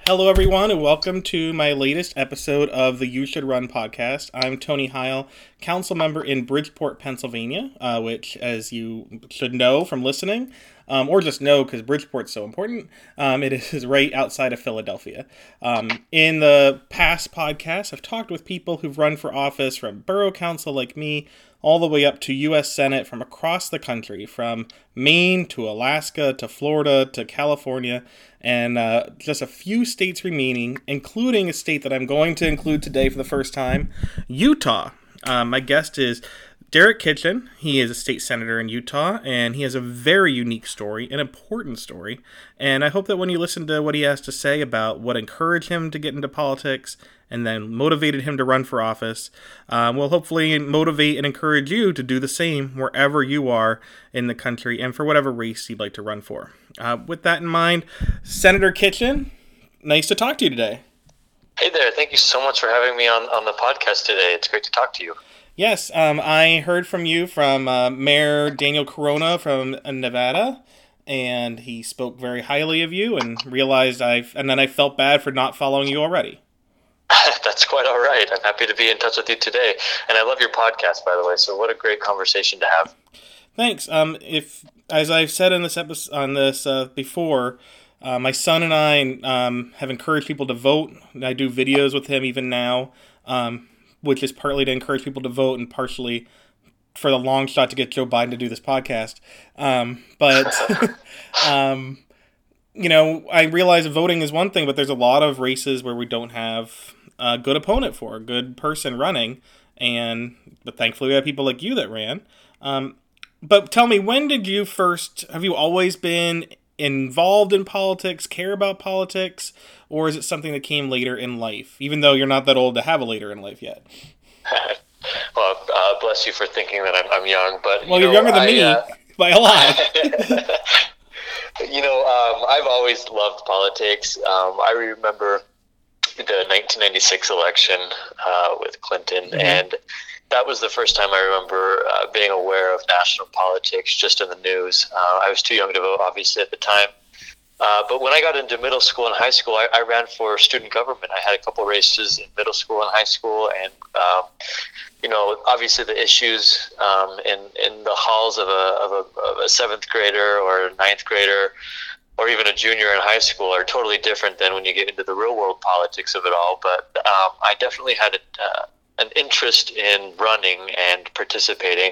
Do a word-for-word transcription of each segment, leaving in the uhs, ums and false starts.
Hello, everyone, and welcome to my latest episode of the You Should Run podcast. I'm Tony Heil, council member in Bridgeport, Pennsylvania, uh, which, as you should know from listening, um, or just know because Bridgeport's so important, um, it is right outside of Philadelphia. Um, in the past podcasts, I've talked with people who've run for office from borough council like me, all the way up to U S Senate from across the country, from Maine to Alaska to Florida to California, and uh, just a few states remaining, including a state that I'm going to include today for the first time, Utah. Um, my guest is Derek Kitchen. He is a state senator in Utah, and he has a very unique story, an important story, and I hope that when you listen to what he has to say about what encouraged him to get into politics and then motivated him to run for office, um, will hopefully motivate and encourage you to do the same wherever you are in the country and for whatever race you'd like to run for. Uh, with that in mind, Senator Kitchen, nice to talk to you today. Hey there, thank you so much for having me on, on the podcast today. It's great to talk to you. Yes, um, I heard from you from uh, Mayor Daniel Corona from Nevada, and he spoke very highly of you and realized I, and then I felt bad for not following you already. That's quite all right. I'm happy to be in touch with you today. And I love your podcast, by the way, so what a great conversation to have. Thanks. Um, if, as I've said in this episode, on this uh, before, uh, my son and I um, have encouraged people to vote. I do videos with him even now, um, which is partly to encourage people to vote and partially for the long shot to get Joe Biden to do this podcast. Um, but, um, you know, I realize voting is one thing, but there's a lot of races where we don't have a good opponent for, a good person running. And but thankfully we have people like you that ran. Um, but tell me, when did you first, have you always been involved in politics, care about politics, or is it something that came later in life, even though you're not that old to have a later in life yet? Well, uh, bless you for thinking that I'm, I'm young, but well, you you're know, younger than I, me uh, by a lot. You know, um, I've always loved politics. Um, I remember the nineteen ninety-six election uh, with Clinton, mm-hmm. and that was the first time I remember uh, being aware of national politics just in the news. Uh, I was too young to vote, obviously, at the time. Uh, but when I got into middle school and high school, I, I ran for student government. I had a couple races in middle school and high school, and um, you know, obviously the issues um, in in the halls of a, of a of a seventh grader or a ninth grader, or even a junior in high school, are totally different than when you get into the real world politics of it all. But um, I definitely had a, uh, an interest in running and participating.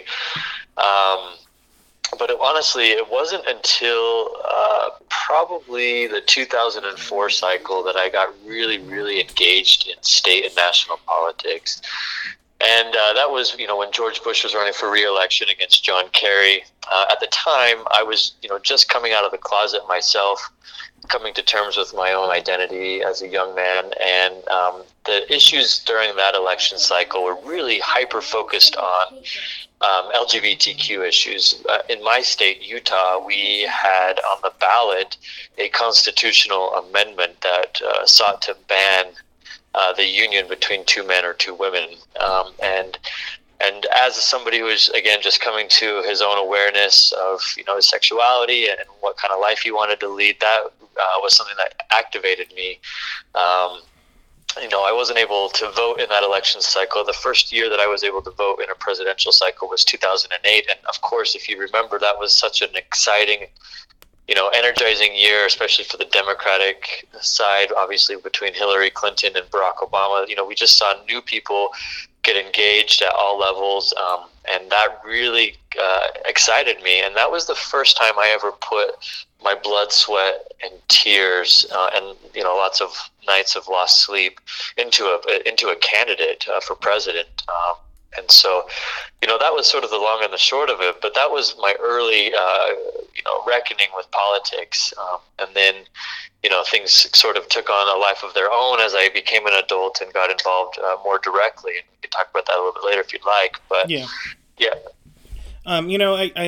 Um, But it, honestly, it wasn't until uh, probably the two thousand four cycle that I got really, really engaged in state and national politics. And uh, that was, you know, when George Bush was running for re-election against John Kerry. Uh, at the time, I was, you know, just coming out of the closet myself, coming to terms with my own identity as a young man. And um, the issues during that election cycle were really hyper-focused on Um, L G B T Q issues. Uh, in my state, Utah, we had on the ballot a constitutional amendment that uh, sought to ban uh, the union between two men or two women. Um, and and as somebody who is, again, just coming to his own awareness of, you know, his sexuality and what kind of life he wanted to lead, that uh, was something that activated me. Um, You know, I wasn't able to vote in that election cycle. The first year that I was able to vote in a presidential cycle was two thousand eight. And of course, if you remember, that was such an exciting, you know, energizing year, especially for the Democratic side, obviously between Hillary Clinton and Barack Obama. You know, we just saw new people get engaged at all levels. Um, and that really uh, excited me. And that was the first time I ever put my blood, sweat, and tears, uh, and, you know, lots of nights of lost sleep into a into a candidate uh, for president. Um, and so, you know, that was sort of the long and the short of it. But that was my early, uh, you know, reckoning with politics. Um, and then, you know, things sort of took on a life of their own as I became an adult and got involved uh, more directly. And we can talk about that a little bit later if you'd like. But yeah, yeah. Um, you know, I, I,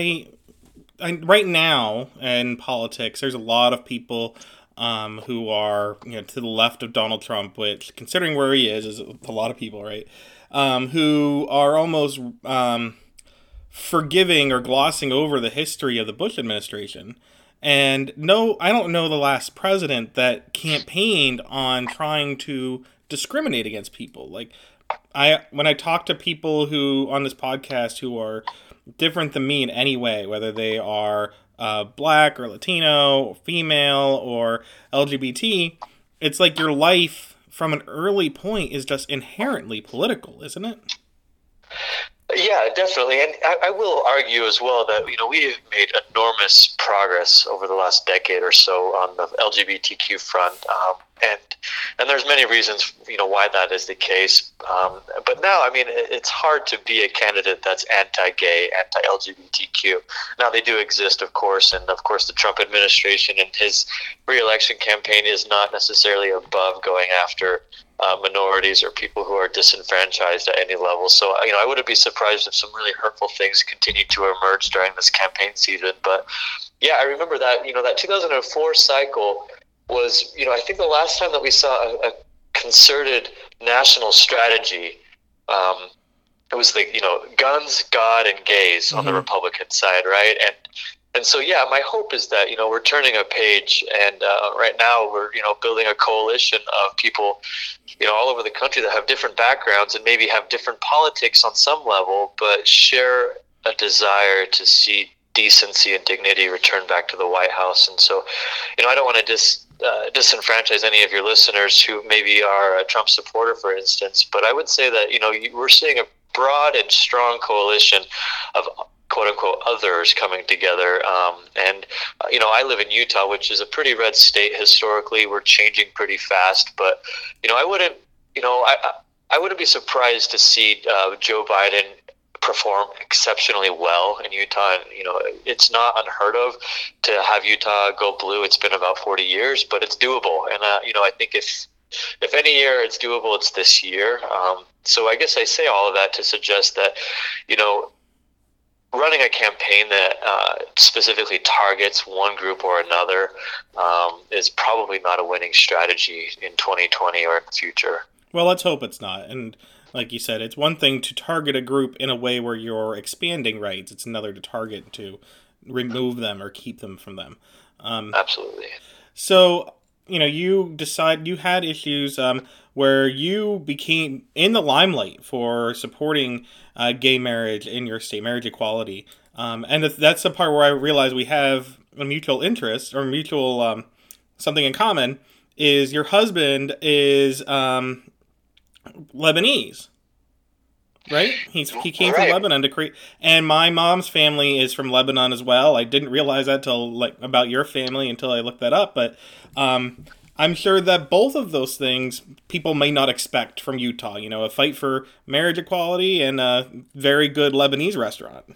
I right now in politics, there's a lot of people Um, who are, you know, to the left of Donald Trump, which, considering where he is, is a lot of people, right? Um, who are almost um, forgiving or glossing over the history of the Bush administration. And no, I don't know the last president that campaigned on trying to discriminate against people. Like, I when I talk to people who on this podcast who are different than me in any way, whether they are uh, black or Latino, or female, or L G B T, it's like your life from an early point is just inherently political, isn't it? Yeah, definitely. And I, I will argue as well that, you know, we have made enormous progress over the last decade or so on the L G B T Q front. Um, and and there's many reasons, you know, why that is the case. Um, but now, I mean, it, it's hard to be a candidate that's anti-gay, anti-L G B T Q. Now, they do exist, of course. And, of course, the Trump administration and his re-election campaign is not necessarily above going after Uh, minorities or people who are disenfranchised at any level. So, you know, I wouldn't be surprised if some really hurtful things continue to emerge during this campaign season. But yeah, I remember that, you know, that two thousand four cycle was, you know, I think the last time that we saw a, a concerted national strategy. Um, it was the, you know, guns, God, and gays mm-hmm. on the Republican side, right? And And so, yeah, my hope is that, you know, we're turning a page, and uh, right now we're, you know, building a coalition of people, you know, all over the country that have different backgrounds and maybe have different politics on some level, but share a desire to see decency and dignity return back to the White House. And so, you know, I don't want to dis, uh, disenfranchise any of your listeners who maybe are a Trump supporter, for instance, but I would say that, you know, you, we're seeing a broad and strong coalition of quote-unquote others coming together. Um, and, uh, you know, I live in Utah, which is a pretty red state historically. We're changing pretty fast. But, you know, I wouldn't, you know, I, I wouldn't be surprised to see uh, Joe Biden perform exceptionally well in Utah. And, you know, it's not unheard of to have Utah go blue. It's been about forty years, but it's doable. And, uh, you know, I think if, if any year it's doable, it's this year. Um, so I guess I say all of that to suggest that, you know, running a campaign that uh, specifically targets one group or another um, is probably not a winning strategy in twenty twenty or in the future. Well, let's hope it's not. And like you said, it's one thing to target a group in a way where you're expanding rights. It's another to target to remove them or keep them from them. Um, Absolutely. So, you know, you decide you had issues um, where you became in the limelight for supporting uh, gay marriage in your state, marriage equality. Um, and that's the part where I realized we have a mutual interest or mutual um, something in common is your husband is um, Lebanese. Right? He's he came right. from Lebanon to create, and my mom's family is from Lebanon as well. I didn't realize that till like about your family until I looked that up, but um, I'm sure that both of those things people may not expect from Utah. You know, a fight for marriage equality and a very good Lebanese restaurant.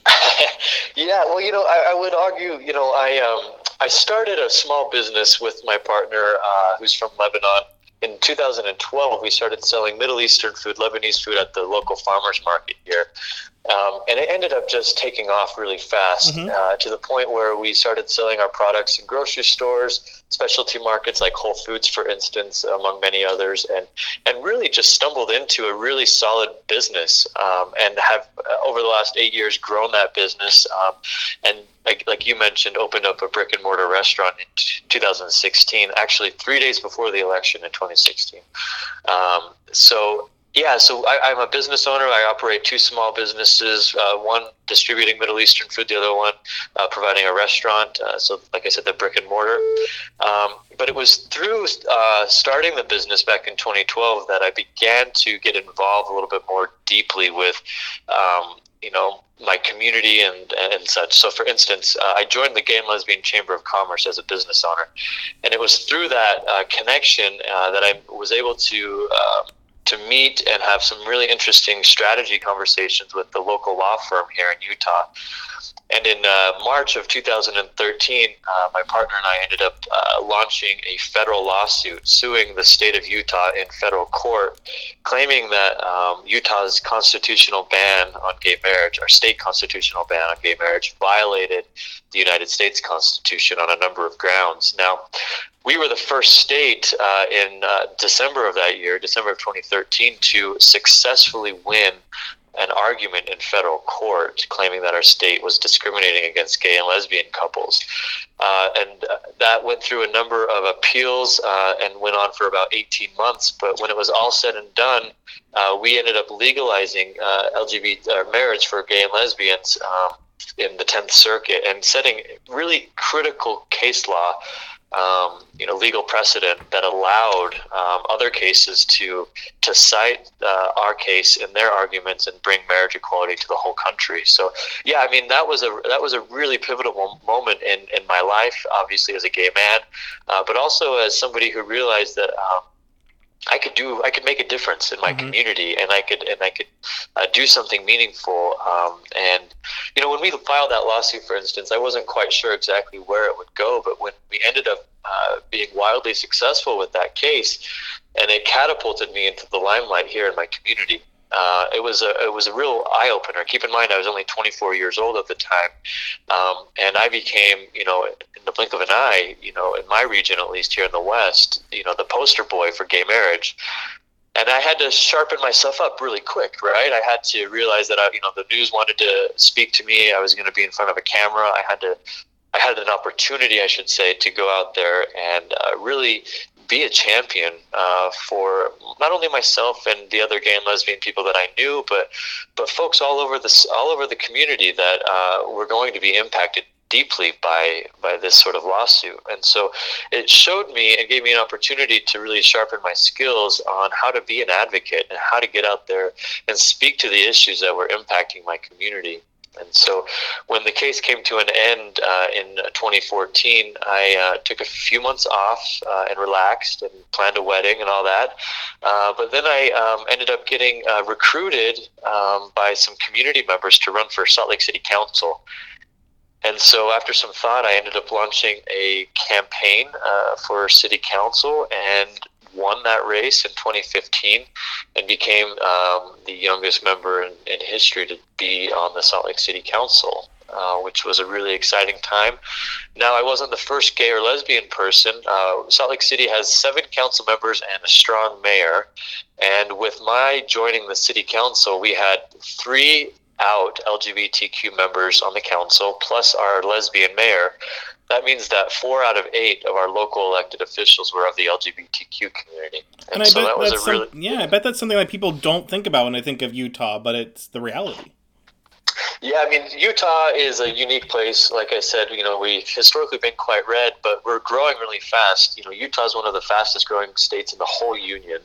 Yeah, well, you know, I, I would argue, you know, I um I started a small business with my partner uh, who's from Lebanon. In two thousand twelve, we started selling Middle Eastern food, Lebanese food at the local farmers market here. Um, and it ended up just taking off really fast mm-hmm. uh, to the point where we started selling our products in grocery stores, specialty markets like Whole Foods, for instance, among many others, and, and really just stumbled into a really solid business um, and have, uh, over the last eight years, grown that business. Um, and like, like you mentioned, opened up a brick and mortar restaurant in two thousand sixteen, actually three days before the election in twenty sixteen. Um, so Yeah, so I, I'm a business owner. I operate two small businesses, uh, one distributing Middle Eastern food, the other one uh, providing a restaurant. Uh, so like I said, the brick and mortar. Um, but it was through uh, starting the business back in twenty twelve that I began to get involved a little bit more deeply with, um, you know, my community and, and such. So for instance, uh, I joined the Gay and Lesbian Chamber of Commerce as a business owner. And it was through that uh, connection uh, that I was able to uh, to meet and have some really interesting strategy conversations with the local law firm here in Utah. And in uh, March of two thousand thirteen, uh, my partner and I ended up uh, launching a federal lawsuit suing the state of Utah in federal court, claiming that um, Utah's constitutional ban on gay marriage, our state constitutional ban on gay marriage, violated the United States Constitution on a number of grounds. Now, we were the first state uh, in uh, December of that year, December of twenty thirteen, to successfully win an argument in federal court claiming that our state was discriminating against gay and lesbian couples. Uh, and that went through a number of appeals uh, and went on for about eighteen months. But when it was all said and done, uh, we ended up legalizing uh, L G B T uh, marriage for gay and lesbians um, in the tenth Circuit, and setting really critical case law, um, you know, legal precedent that allowed um, other cases to to cite uh, our case in their arguments and bring marriage equality to the whole country. So, yeah, I mean, that was a that was a really pivotal moment in, in my life, obviously as a gay man, uh, but also as somebody who realized that um, I could do, I could make a difference in my mm-hmm. community, and I could, and I could uh, do something meaningful. Um, and you know, when we filed that lawsuit, for instance, I wasn't quite sure exactly where it would go, but when we ended up uh, being wildly successful with that case, and it catapulted me into the limelight here in my community. Uh, it was a it was a real eye opener. Keep in mind, I was only twenty-four years old at the time, um, and I became, you know, in the blink of an eye, you know, in my region, at least here in the West, you know, the poster boy for gay marriage. And I had to sharpen myself up really quick, right? I had to realize that, I, you know, the news wanted to speak to me. I was going to be in front of a camera. I had to, I had an opportunity, I should say, to go out there and uh, really be a champion uh, for not only myself and the other gay and lesbian people that I knew, but but folks all over this, all over the community that uh, were going to be impacted deeply by by this sort of lawsuit. And so it showed me and gave me an opportunity to really sharpen my skills on how to be an advocate and how to get out there and speak to the issues that were impacting my community. And so when the case came to an end uh, in twenty fourteen, I uh, took a few months off uh, and relaxed and planned a wedding and all that. Uh, but then I um, ended up getting uh, recruited um, by some community members to run for Salt Lake City Council. And so after some thought, I ended up launching a campaign uh, for City Council and won that race in twenty fifteen and became um, the youngest member in, in history to be on the Salt Lake City Council, uh, which was a really exciting time. Now, I wasn't the first gay or lesbian person. Uh, Salt Lake City has seven council members and a strong mayor. And with my joining the City Council, we had three out L G B T Q members on the council, plus our lesbian mayor. That means that four out of eight of our local elected officials were of the L G B T Q community. And, and I so bet that was that's a really... Some, yeah, I bet that's something that people don't think about when they think of Utah, but it's the reality. Yeah, I mean, Utah is a unique place. Like I said, you know, we've historically been quite red, but we're growing really fast. You know, Utah is one of the fastest growing states in the whole union.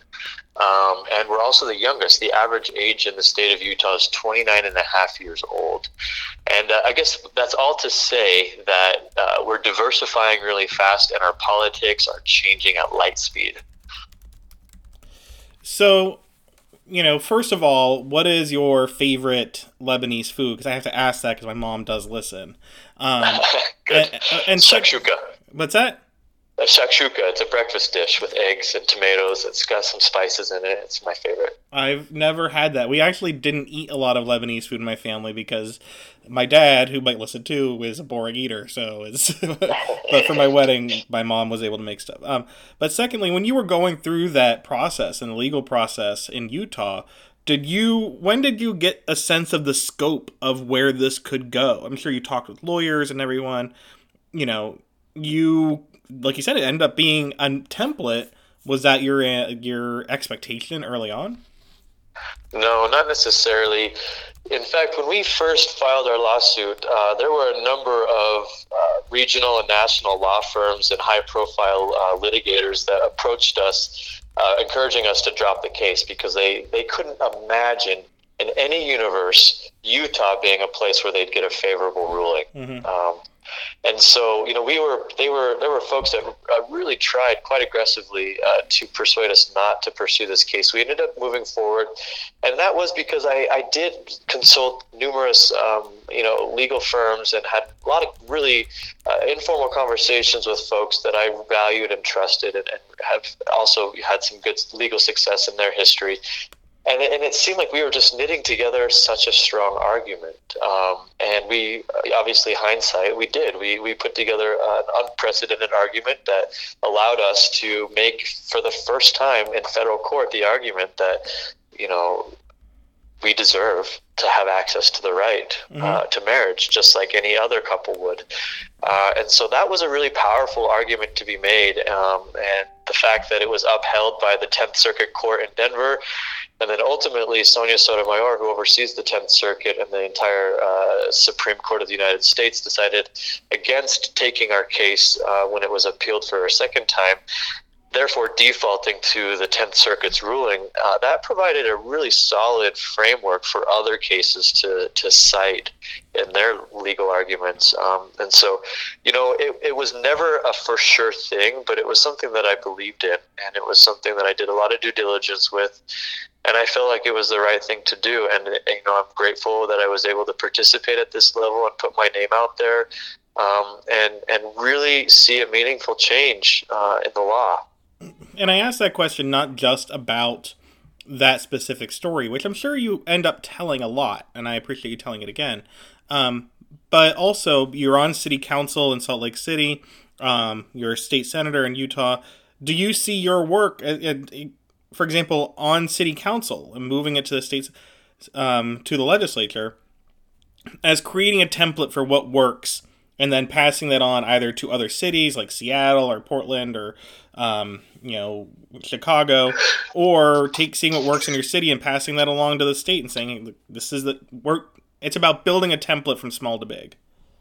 Um, and we're also the youngest. The average age in the state of Utah is twenty-nine and a half years old. And uh, I guess that's all to say that uh, we're diversifying really fast, and our politics are changing at light speed. So, you know, first of all, what is your favorite Lebanese food? Because I have to ask that because my mom does listen. Um, Good. And, and shakshuka. What's that? A shakshuka. It's a breakfast dish with eggs and tomatoes. It's got some spices in it. It's my favorite. I've never had that. We actually didn't eat a lot of Lebanese food in my family because my dad, who might listen too, is a boring eater. So it's, but for my wedding, my mom was able to make stuff. Um, but secondly, when you were going through that process and the legal process in Utah, did you, when did you get a sense of the scope of where this could go? I'm sure you talked with lawyers and everyone. You know, you, like you said, it ended up being a template. Was that your uh, your expectation early on? No, not necessarily. In fact, when we first filed our lawsuit, uh, there were a number of uh, regional and national law firms and high-profile uh, litigators that approached us, uh, encouraging us to drop the case because they, they couldn't imagine in any universe Utah being a place where they'd get a favorable ruling. Mm-hmm. Um, And so, you know, we were, they were, there were folks that uh, really tried quite aggressively uh, to persuade us not to pursue this case. We ended up moving forward. And that was because I, I did consult numerous, um, you know, legal firms and had a lot of really uh, informal conversations with folks that I valued and trusted, and, and have also had some good legal success in their history. And it, and it seemed like we were just knitting together such a strong argument. Um, and we, obviously, hindsight, we did. We we put together an unprecedented argument that allowed us to make, for the first time in federal court, the argument that, you know, we deserve to have access to the right mm-hmm. uh, to marriage, just like any other couple would. Uh, and so that was a really powerful argument to be made. Um, and the fact that it was upheld by the tenth Circuit Court in Denver, and then ultimately Sonia Sotomayor, who oversees the tenth Circuit and the entire uh, Supreme Court of the United States, decided against taking our case uh, when it was appealed for a second time, therefore defaulting to the tenth Circuit's ruling. Uh, that provided a really solid framework for other cases to, to cite in their legal arguments. Um, and so, you know, it, it was never a for sure thing, but it was something that I believed in, and it was something that I did a lot of due diligence with. And I felt like it was the right thing to do. And, you know, I'm grateful that I was able to participate at this level and put my name out there um, and, and really see a meaningful change uh, in the law. And I asked that question not just about that specific story, which I'm sure you end up telling a lot, and I appreciate you telling it again. Um, but also, you're on city council in Salt Lake City. Um, you're a state senator in Utah. Do you see your work, at, at, for example, on city council and moving it to the states, um, to the legislature, as creating a template for what works, and then passing that on either to other cities like Seattle or Portland or um, you know, Chicago, or take seeing what works in your city and passing that along to the state and saying, this is the work. It's about building a template from small to big.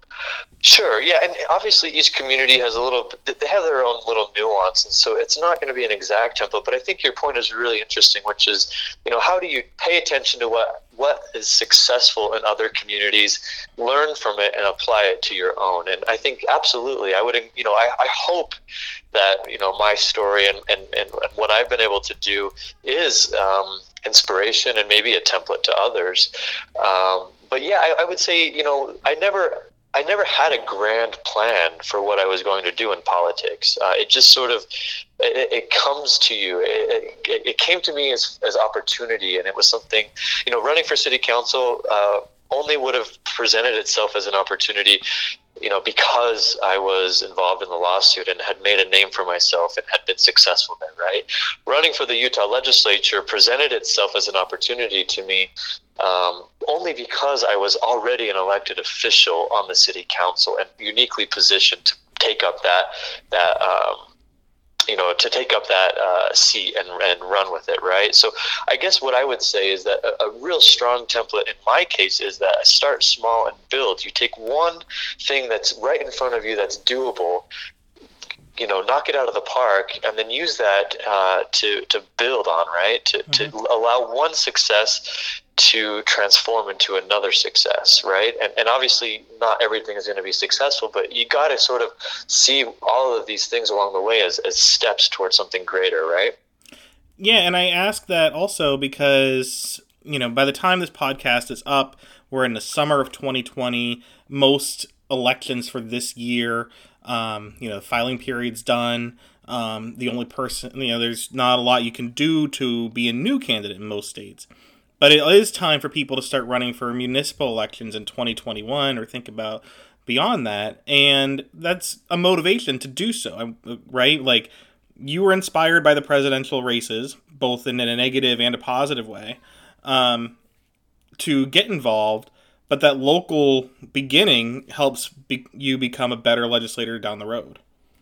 Sure, yeah, and obviously each community has a little, they have their own little nuance, and so it's not going to be an exact template, but I think your point is really interesting, which is, you know, how do you pay attention to what, what is successful in other communities, learn from it, and apply it to your own? And I think absolutely, I would, you know, I, I hope that, you know, my story and, and, and what I've been able to do is um, inspiration and maybe a template to others. Um, but yeah, I, I would say, you know, I never... I never had a grand plan for what I was going to do in politics. Uh, it just sort of, it, it comes to you. It, it, it came to me as, as opportunity, and it was something, you know, running for city council uh, only would have presented itself as an opportunity, you know, because I was involved in the lawsuit and had made a name for myself and had been successful there, right? Running for the Utah legislature presented itself as an opportunity to me um, only because I was already an elected official on the city council and uniquely positioned to take up that, that um, you know, to take up that uh, seat and, and run with it, right? So I guess what I would say is that a, a real strong template in my case is that start small and build. You take one thing that's right in front of you that's doable, you know, knock it out of the park, and then use that uh, to to build on, right? To mm-hmm. to allow one success to transform into another success, right? And and obviously not everything is going to be successful, but you got to sort of see all of these things along the way as, as steps towards something greater, right? Yeah, and I ask that also because, you know, by the time this podcast is up, we're in the summer of twenty twenty. Most elections for this year, um, you know, the filing period's done. Um, the only person, you know, there's not a lot you can do to be a new candidate in most states. But it is time for people to start running for municipal elections in twenty twenty-one or think about beyond that. And that's a motivation to do so, right? Like, you were inspired by the presidential races, both in a negative and a positive way, um, to get involved. But that local beginning helps be- you become a better legislator down the road.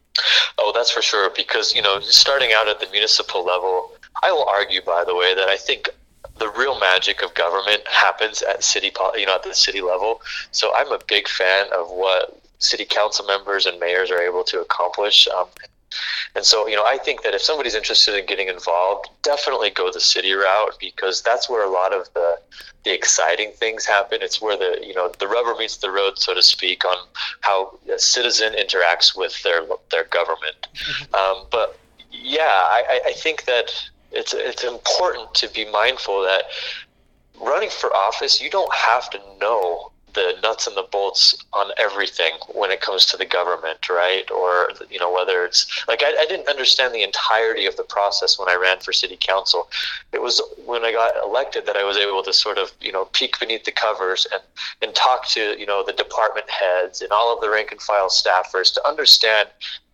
Oh, that's for sure. Because, you know, starting out at the municipal level, I will argue, by the way, that I think the real magic of government happens at city, you know, at the city level. So I'm a big fan of what city council members and mayors are able to accomplish. Um, and so, you know, I think that if somebody's interested in getting involved, definitely go the city route, because that's where a lot of the the exciting things happen. It's where the, you know, the rubber meets the road, so to speak, on how a citizen interacts with their their government. Mm-hmm. Um, but yeah, I, I think that it's it's important to be mindful that running for office, you don't have to know the nuts and the bolts on everything when it comes to the government, right? Or, you know, whether it's like, I, I didn't understand the entirety of the process when I ran for city council. It was when I got elected that I was able to sort of, you know, peek beneath the covers and, and talk to, you know, the department heads and all of the rank and file staffers to understand the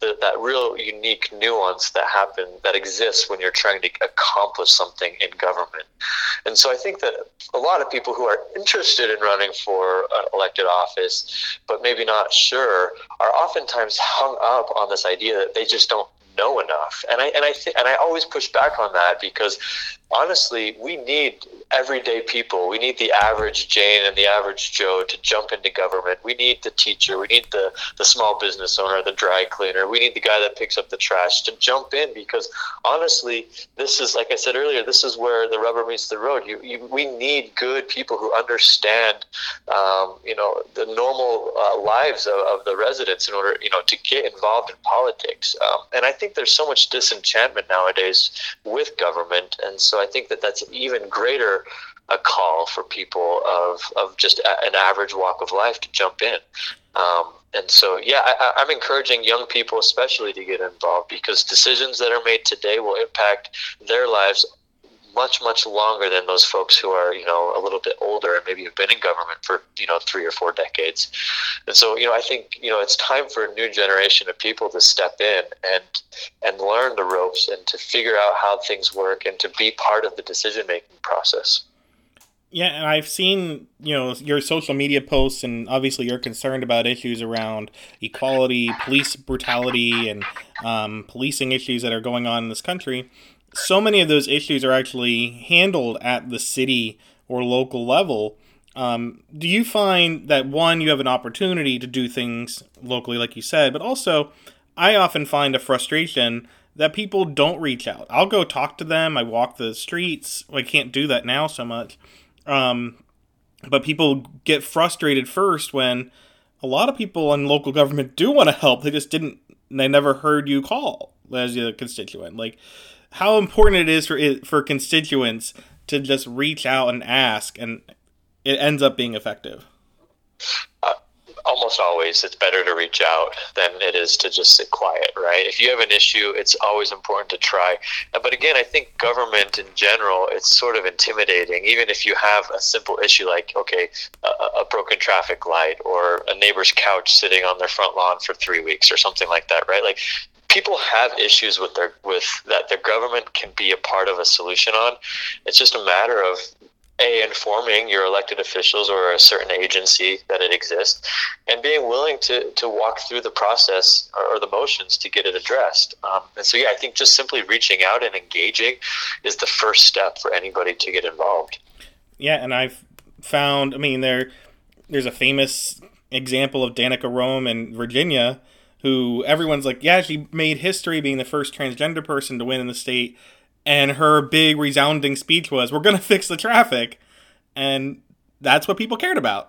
the, that real unique nuance that happen that exists when you're trying to accomplish something in government. And so I think that a lot of people who are interested in running for an elected office, but maybe not sure, are oftentimes hung up on this idea that they just don't know enough. And I and I think and I always push back on that, because honestly, we need everyday people. We need the average Jane and the average Joe to jump into government. We need the teacher. We need the, the small business owner, the dry cleaner. We need the guy that picks up the trash to jump in, because honestly, this is, like I said earlier, this is where the rubber meets the road. You, you we need good people who understand, um, you know, the normal uh, lives of, of the residents in order, you know, to get involved in politics. Um, and I think there's so much disenchantment nowadays with government, and so I think that that's an even greater a call for people of, of just a, an average walk of life to jump in. Um, and so, yeah, I, I'm encouraging young people especially to get involved, because decisions that are made today will impact their lives much, much longer than those folks who are, you know, a little bit older and maybe have been in government for, you know, three or four decades. And so, you know, I think, you know, it's time for a new generation of people to step in and and learn the ropes and to figure out how things work and to be part of the decision-making process. Yeah, and I've seen, you know, your social media posts, and obviously you're concerned about issues around equality, police brutality, and um, policing issues that are going on in this country. So many of those issues are actually handled at the city or local level. Um, do you find that, one, you have an opportunity to do things locally, like you said, but also I often find a frustration that people don't reach out. I'll go talk to them. I walk the streets. I can't do that now so much. Um, but people get frustrated first when a lot of people in local government do want to help. They just didn't, they never heard you call as a constituent. Like, how important it is for it, for constituents to just reach out and ask, and it ends up being effective. Uh, almost always, it's better to reach out than it is to just sit quiet, right? If you have an issue, it's always important to try. But again, I think government in general, it's sort of intimidating. Even if you have a simple issue like, okay, a, a broken traffic light or a neighbor's couch sitting on their front lawn for three weeks or something like that, right? Like, people have issues with their with that the government can be a part of a solution on. It's just a matter of A, informing your elected officials or a certain agency that it exists, and being willing to, to walk through the process or, or the motions to get it addressed. Um, and so, yeah, I think just simply reaching out and engaging is the first step for anybody to get involved. Yeah, and I've found, I mean, there there's a famous example of Danica Roem in Virginia, who everyone's like, yeah, she made history being the first transgender person to win in the state. And her big resounding speech was, we're going to fix the traffic. And that's what people cared about.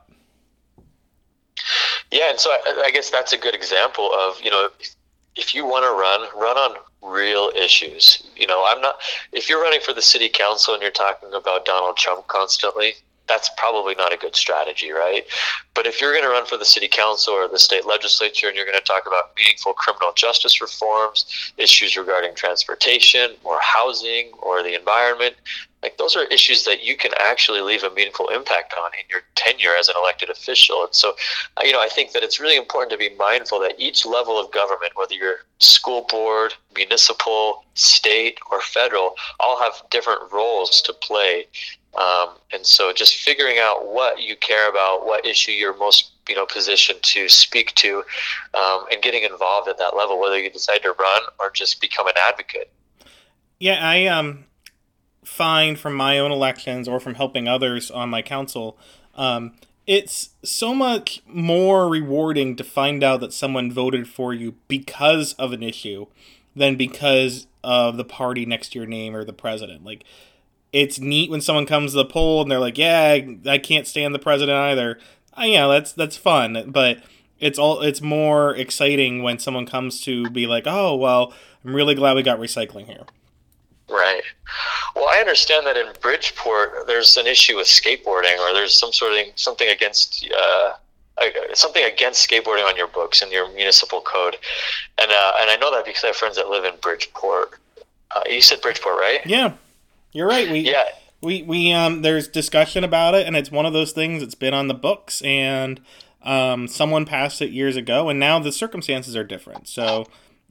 Yeah, and so I, I guess that's a good example of, you know, if, if you want to run, run on real issues. You know, I'm not, if you're running for the city council and you're talking about Donald Trump constantly, that's probably not a good strategy, right? But if you're going to run for the city council or the state legislature and you're going to talk about meaningful criminal justice reforms, issues regarding transportation or housing or the environment, like, those are issues that you can actually leave a meaningful impact on in your tenure as an elected official. And so, you know, I think that it's really important to be mindful that each level of government, whether you're school board, municipal, state, or federal, all have different roles to play. Um, and so just figuring out what you care about, what issue you're most, you know, positioned to speak to, um, and getting involved at that level, whether you decide to run or just become an advocate. Yeah, I um find from my own elections or from helping others on my council, um, it's so much more rewarding to find out that someone voted for you because of an issue than because of the party next to your name or the president. Like, it's neat when someone comes to the poll and they're like, yeah, I, I can't stand the president either. Uh, yeah, that's that's fun. But it's all it's more exciting when someone comes to be like, oh, well, I'm really glad we got recycling here. Right. Well, I understand that in Bridgeport, there's an issue with skateboarding, or there's some sort of something against uh, something against skateboarding on your books in your municipal code, and uh, and I know that because I have friends that live in Bridgeport. Uh, you said Bridgeport, right? Yeah. You're right. We, yeah. We, we, um, there's discussion about it, and it's one of those things that's been on the books, and, um, someone passed it years ago, and now the circumstances are different. So,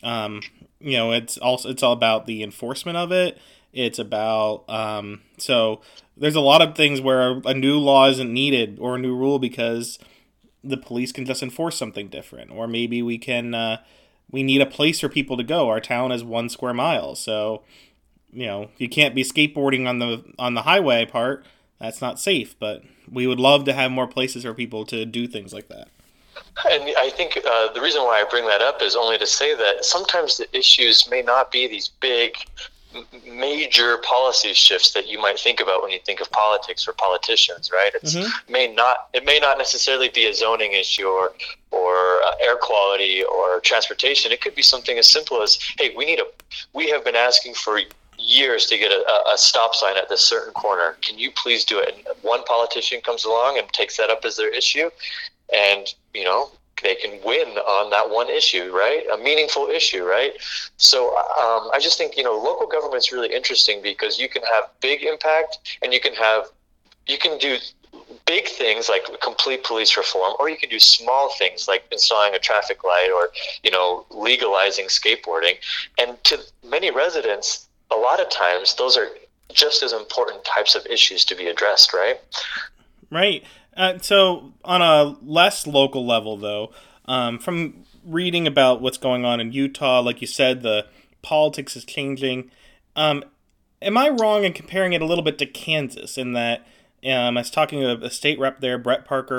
Um, you know, it's also it's all about the enforcement of it. It's about um, so there's a lot of things where a new law isn't needed or a new rule because the police can just enforce something different, or maybe we can uh, we need a place for people to go. Our town is one square mile, so you know you can't be skateboarding on the on the highway part. That's not safe, but we would love to have more places for people to do things like that. And I think uh, the reason why I bring that up is only to say that sometimes the issues may not be these big, m- major policy shifts that you might think about when you think of politics or politicians, right? It's mm-hmm. may not it may not necessarily be a zoning issue or or uh, air quality or transportation. It could be something as simple as, hey, we need a we have been asking for years to get a, a stop sign at this certain corner. Can you please do it? And one politician comes along and takes that up as their issue, and you know they can win on that one issue, right? A meaningful issue, right? So um, I just think you know local government's really interesting because you can have big impact, and you can have you can do big things like complete police reform, or you can do small things like installing a traffic light or you know legalizing skateboarding. And to many residents, a lot of times those are just as important types of issues to be addressed, right? Right. Uh, so on a less local level, though, um, from reading about what's going on in Utah, like you said, the politics is changing. Um, am I wrong in comparing it a little bit to Kansas in that um, I was talking to a state rep there, Brett Parker,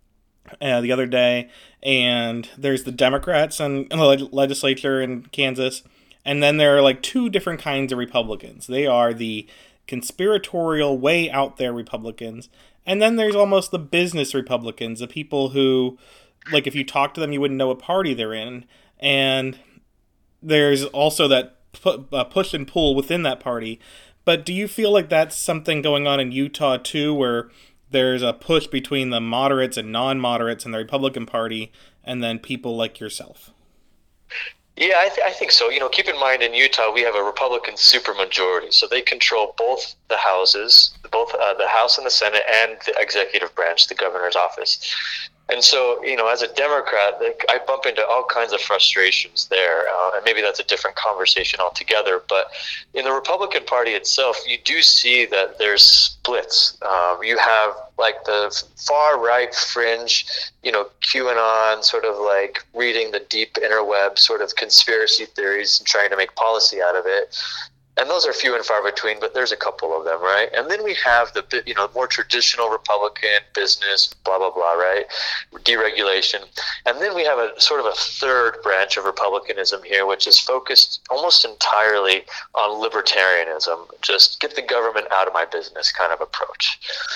uh, the other day, and there's the Democrats in, in the legislature in Kansas. And then there are like two different kinds of Republicans. They are the conspiratorial, way out there Republicans. And then there's almost the business Republicans, the people who, like, if you talk to them, you wouldn't know what party they're in. And there's also that pu- uh, push and pull within that party. But do you feel like that's something going on in Utah, too, where there's a push between the moderates and non-moderates in the Republican Party and then people like yourself? Yeah, I, th- I think so. You know, keep in mind in Utah we have a Republican supermajority, so they control both the houses, both uh, the House and the Senate, and the executive branch, the governor's office. And so, you know, as a Democrat, I bump into all kinds of frustrations there, uh, and maybe that's a different conversation altogether. But in the Republican Party itself, you do see that there's splits. Um, you have like the far right fringe, you know, QAnon, sort of like reading the deep interweb, sort of conspiracy theories and trying to make policy out of it. And those are few and far between, but there's a couple of them, right? And then we have the, you know, more traditional Republican business, blah, blah, blah, right? Deregulation. And then we have a sort of a third branch of Republicanism here, which is focused almost entirely on libertarianism, just get the government out of my business kind of approach.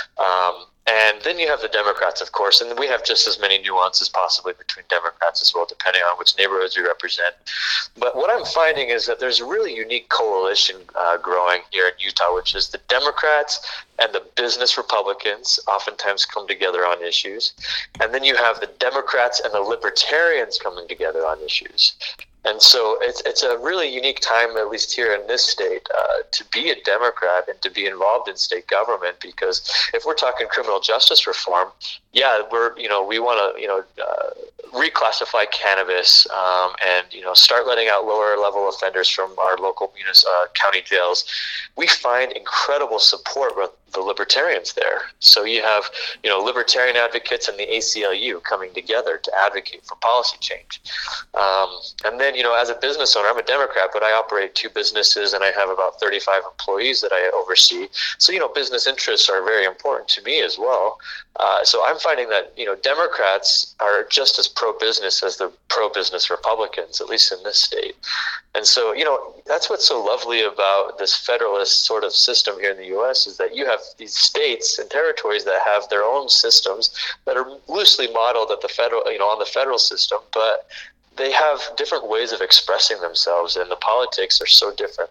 Um, And then you have the Democrats, of course, and we have just as many nuances possibly between Democrats as well, depending on which neighborhoods you represent. But what I'm finding is that there's a really unique coalition uh, growing here in Utah, which is the Democrats and the business Republicans oftentimes come together on issues. And then you have the Democrats and the Libertarians coming together on issues. And so it's it's a really unique time, at least here in this state, uh, to be a Democrat and to be involved in state government. Because if we're talking criminal justice reform, yeah, we're you know we want to you know uh, reclassify cannabis um, and you know start letting out lower level offenders from our local you know, uh, county jails. We find incredible support with the libertarians there. So you have you know libertarian advocates and the A C L U coming together to advocate for policy change. Um, and then you know as a business owner, I'm a Democrat, but I operate two businesses and I have about thirty-five employees that I oversee. So you know business interests are very important to me as well. Uh, so I'm finding that you know Democrats are just as pro-business as the pro-business Republicans, at least in this state. And so, you know, that's what's so lovely about this federalist sort of system here in the U S is that you have these states and territories that have their own systems that are loosely modeled at the federal, you know, on the federal system, but they have different ways of expressing themselves, and the politics are so different.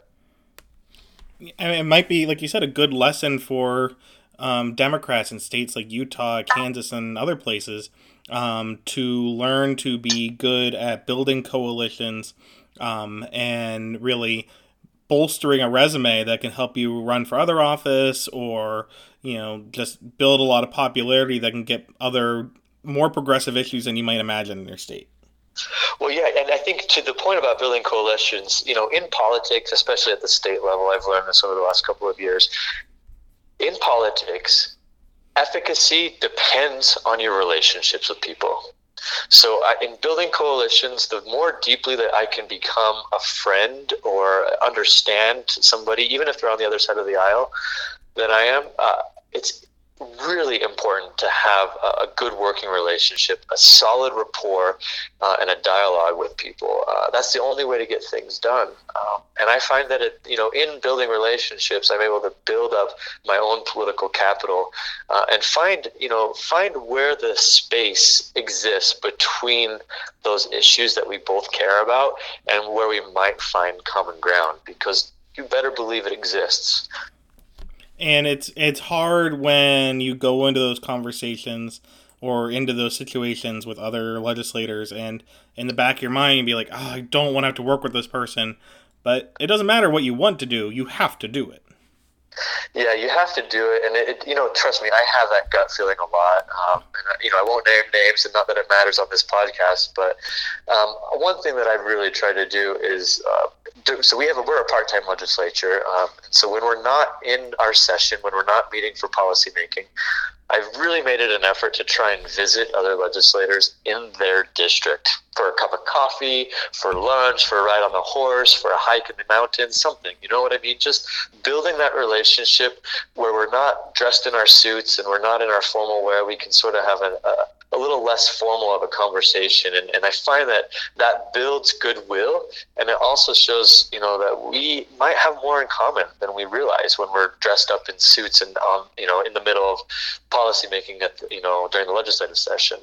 I mean, it might be, like you said, a good lesson for um, Democrats in states like Utah, Kansas, and other places um, to learn to be good at building coalitions um, and really bolstering a resume that can help you run for other office, or you know just build a lot of popularity that can get other more progressive issues than you might imagine in your state. Well, yeah, and I think to the point about building coalitions, you know, in politics, especially at the state level, I've learned this over the last couple of years. In politics, efficacy depends on your relationships with people. So I, in building coalitions, the more deeply that I can become a friend or understand somebody, even if they're on the other side of the aisle than I am, uh, it's really important to have a, a good working relationship, a solid rapport, uh, and a dialogue with people. Uh, that's the only way to get things done. Um, and I find that it, you know, in building relationships, I'm able to build up my own political capital uh, and find, you know, find where the space exists between those issues that we both care about and where we might find common ground, because you better believe it exists. And it's it's hard when you go into those conversations or into those situations with other legislators, and in the back of your mind you'd be like, oh, I don't want to have to work with this person. But it doesn't matter what you want to do, you have to do it. Yeah, you have to do it, and it, it, you know, trust me, I have that gut feeling a lot. Um, and you know, I won't name names, and not that it matters on this podcast, but um, one thing that I've really tried to do is, uh, do, so we have a, we're a part-time legislature, um, and so when we're not in our session, when we're not meeting for policy making, I've really made it an effort to try and visit other legislators in their district for a cup of coffee, for lunch, for a ride on the horse, for a hike in the mountains, something. You know what I mean? Just building that relationship where we're not dressed in our suits and we're not in our formal wear. We can sort of have a, a, a little less formal of a conversation. And, and I find that that builds goodwill. And it also shows, you know, that we might have more in common than we realize when we're dressed up in suits and, um, you know, in the middle of policy making at, you know, during the legislative session.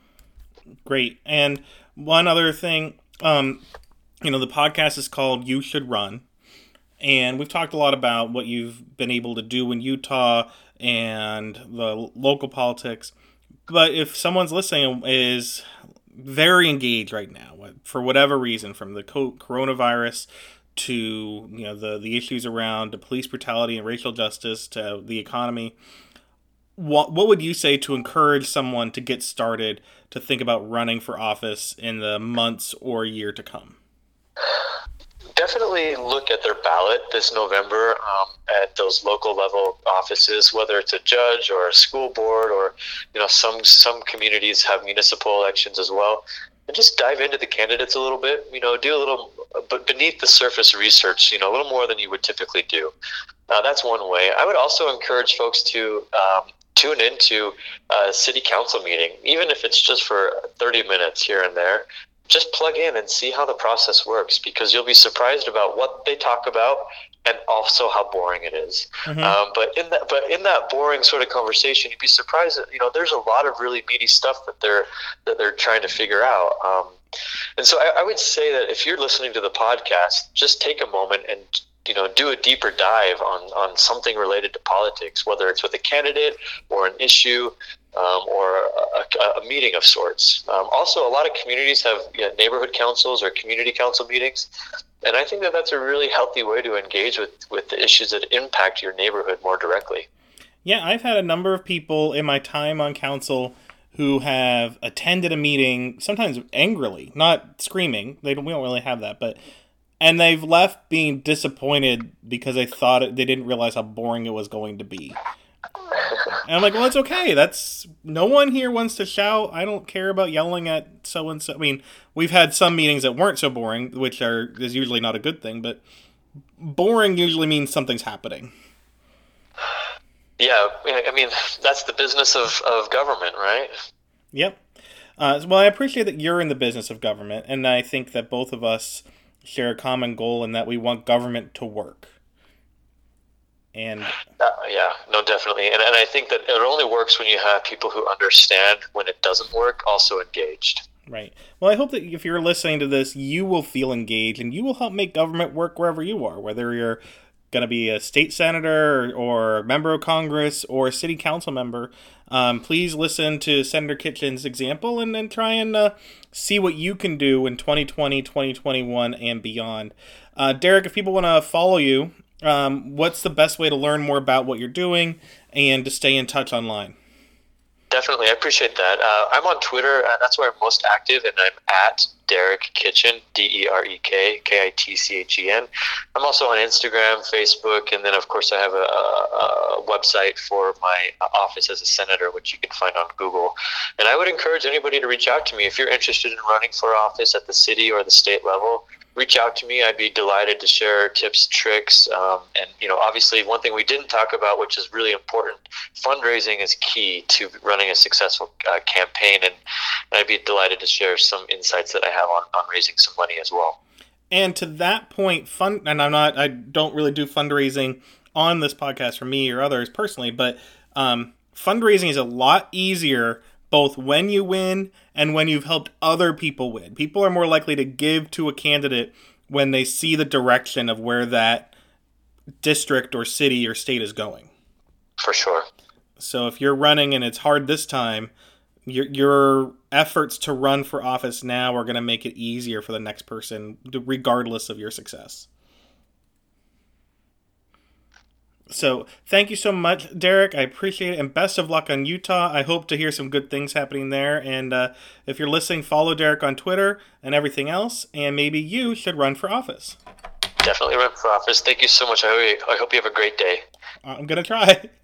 Great. And one other thing, um, you know, the podcast is called You Should Run. And we've talked a lot about what you've been able to do in Utah and the local politics. But if someone's listening is very engaged right now, for whatever reason, from the coronavirus to, you know, the, the issues around the police brutality and racial justice to the economy, what what would you say to encourage someone to get started to think about running for office in the months or year to come? Definitely look at their ballot this November um, at those local level offices, whether it's a judge or a school board, or, you know, some some communities have municipal elections as well. And just dive into the candidates a little bit, you know, do a little, but beneath the surface research, you know, a little more than you would typically do. Uh, that's one way. I would also encourage folks to um, tune into a city council meeting, even if it's just for thirty minutes here and there. Just plug in and see how the process works, because you'll be surprised about what they talk about and also how boring it is. Mm-hmm. Um, but in that, but in that boring sort of conversation, you'd be surprised that, you know, there's a lot of really meaty stuff that they're that they're trying to figure out. Um, and so I, I would say that if you're listening to the podcast, just take a moment and, you know, do a deeper dive on, on something related to politics, whether it's with a candidate or an issue, um, or a, a meeting of sorts. Um, also, a lot of communities have, you know, neighborhood councils or community council meetings. And I think that that's a really healthy way to engage with, with the issues that impact your neighborhood more directly. Yeah, I've had a number of people in my time on council who have attended a meeting, sometimes angrily, not screaming. They don't, we don't really have that, but... And they've left being disappointed because they thought it, they didn't realize how boring it was going to be. And I'm like, well, it's okay. That's no one here wants to shout. I don't care about yelling at so and so. I mean, we've had some meetings that weren't so boring, which are is usually not a good thing. But boring usually means something's happening. Yeah, I mean, that's the business of, of government, right? Yep. Uh, well, I appreciate that you're in the business of government, and I think that both of us share a common goal in that we want government to work. And uh, yeah, no, definitely. And and I think that it only works when you have people who understand when it doesn't work, also engaged. Right. Well, I hope that if you're listening to this, you will feel engaged and you will help make government work wherever you are, whether you're going to be a state senator or a member of Congress or a city council member. Um, please listen to Senator Kitchen's example and then try and uh, see what you can do in twenty twenty, twenty twenty-one, and beyond. Uh, Derek, if people want to follow you, um, what's the best way to learn more about what you're doing and to stay in touch online? Definitely. I appreciate that. Uh, I'm on Twitter. Uh, that's where I'm most active, and I'm at Derek Kitchen, D E R E K, K I T C H E N. I'm also on Instagram, Facebook, and then, of course, I have a, a, a website for my office as a senator, which you can find on Google. And I would encourage anybody to reach out to me. If you're interested in running for office at the city or the state level, reach out to me. I'd be delighted to share tips, tricks, um, and, you know, obviously one thing we didn't talk about, which is really important, fundraising is key to running a successful uh, campaign, and, and I'd be delighted to share some insights that I have on, on raising some money as well. And to that point, fun, and I'm not, I don't really do fundraising on this podcast for me or others personally, but um, fundraising is a lot easier both when you win and when you've helped other people win. People are more likely to give to a candidate when they see the direction of where that district or city or state is going. For sure. So if you're running and it's hard this time, your your efforts to run for office now are going to make it easier for the next person, regardless of your success. So thank you so much, Derek. I appreciate it, and best of luck on Utah. I hope to hear some good things happening there. And uh, if you're listening, follow Derek on Twitter and everything else, and maybe you should run for office. Definitely run for office. Thank you so much. I hope you, I hope you have a great day. I'm going to try.